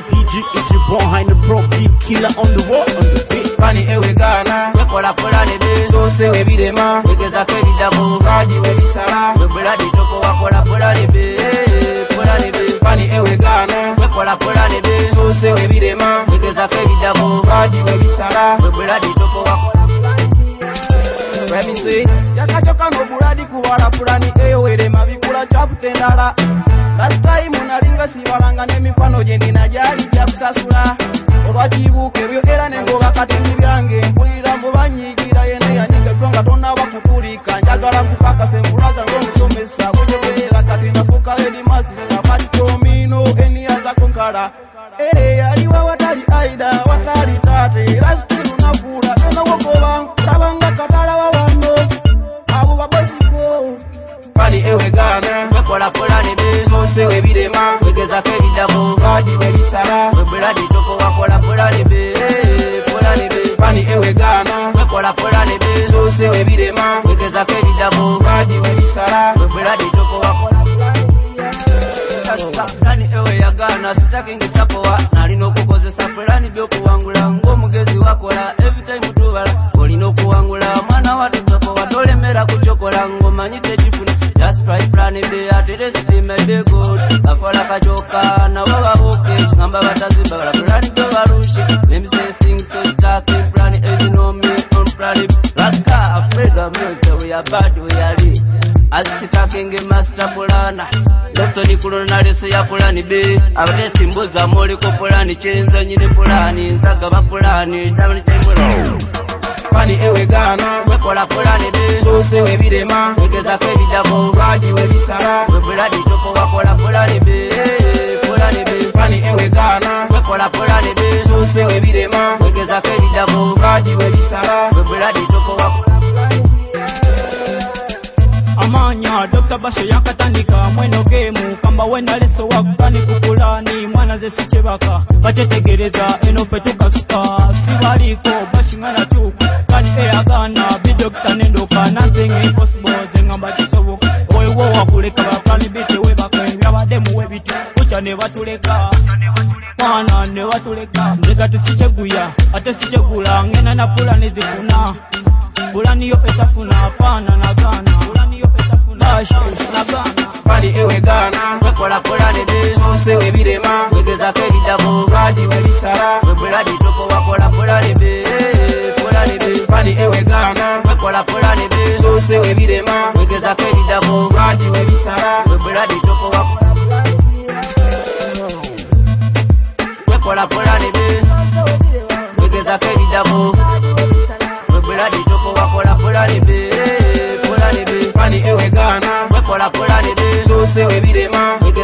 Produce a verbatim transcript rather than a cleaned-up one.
P G, it's your boy behind the pro beat killer on the wall on the beat. Pani ewe gana, we kola kola nebe, so se we bidema, we geza kebi dabo, gadi we bisala, we bula di toko wa kola kola nebe, kola nebe. Pani ewe gana, we kola kola nebe, so se we bidema, we geza kebi dabo, gadi we bisala, we bula di toko wa kola kola nebe. Let me see, yakachoka no buladi kuwala pulani ewe de mavikula chapute ndala. Last time unalinga siwalanga nemikwano jendi na jali ja kusasula. Olwakibuke byo era nengo bakatindi byange mpulira mbo banyigira yene yanyiga tonga tonna bakutulika njagala kukaka sembulaga ng'omusomesa bw'oyogera kati nafuka edi masi abali tomino eni aza konkala ere yaliwa watali aida watali tate lastiru nakula eno wokoba tabanga katala wawandozi abo babosiko. Pani ewe gana, we kola kola nebe, so se we bidema, we geza kebi dabo, gadi we bisala, we bula di toko wa kola kola nebe, kola nebe. Pani ewe gana, we kola kola nebe, so se we bidema, we geza kebi dabo, gadi we bisala, we bula di toko wa kola kola nebe. Pani ewe ya gana, sitaki ngisapowa, nalino kukozesa plani byoku wangula, ngo mugezi wakola, every time utubala, olino kuwangula, mwana watu toko wa dole mera kuchokola, ngo manyite jifuni. Just try plan B, I did it, they made it good. I fall like a joker, now I'm okay. Number what I say, but I'm planning to Varushi. Let me say, sing, so starting planning, as you know me, I'm planning. Raka, afraid of me, so we are bad, we are rich. As it's talking a master Polana. Doctor Nicolonari, say a Polani B. I've been symbols of Molico Polani, chains and Polani, Zagaba Polani, Tamil Temple. Pani ewe gana, we kola kola nebe, so se we bidema, we geza kebi dabo, gadi we bisala, we bula di toko wa kola kola nebe, kola nebe. Pani ewe gana, we kola kola nebe, so se we bidema, we geza kebi dabo, gadi we bisala, we bula di toko wa kola kola nebe. Amanya Doctor Basho yakatandika mweno gemu kamba wena leso wakani kukulani mwana ze sichebaka bachetegereza eno fetuka suka sibaliko bashingana chuku kani eyagana bi doctor nendoka nothing impossible zengamba kisobo oyo wakuleka bakani bite we bakwenga bademu we bitu ucha ne batuleka mwana ne batuleka ndeka tusicheguya ate sichegula ngena na pulani zifuna pulani yo etafuna hapana na gana pulani yo etafuna na gana. Pani ewe gana, we kola kola nebe, so se we bidema, we geza kebi dabo, gadi we bisala, we bula di toko wa kola kola nebe, kola nebe. Pani ewe gana, we kola kola nebe, so se we bidema, we geza kebi dabo, gadi we bisala, we bula di toko wa kola kola nebe. We kola kola nebe, we geza kebi dabo, we bula di toko wa kola kola nebe, kola nebe. Pani ewe gana, we kola kola nebe, so se we bidema, we